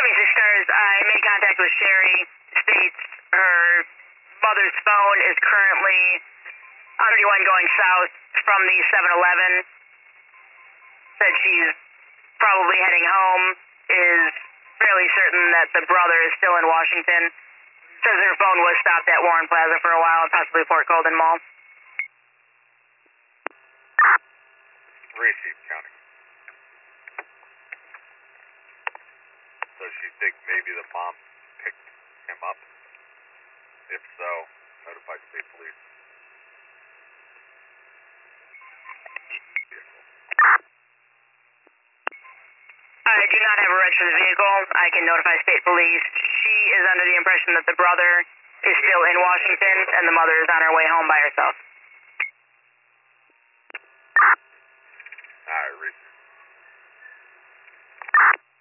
76 Stars, I made contact with Sherry. States her mother's phone is currently on 31 going south from the 7-Eleven. Said she's probably heading home. Is fairly certain that the brother is still in Washington. Says her phone was stopped at Warren Plaza for a while and possibly Port Colden Mall. Receive County. So she thinks maybe the mom picked him up. If so, notify state police. I do not have a reg for the vehicle. I can notify state police. She is under the impression that the brother is still in Washington and the mother is on her way home by herself. Alright, receive.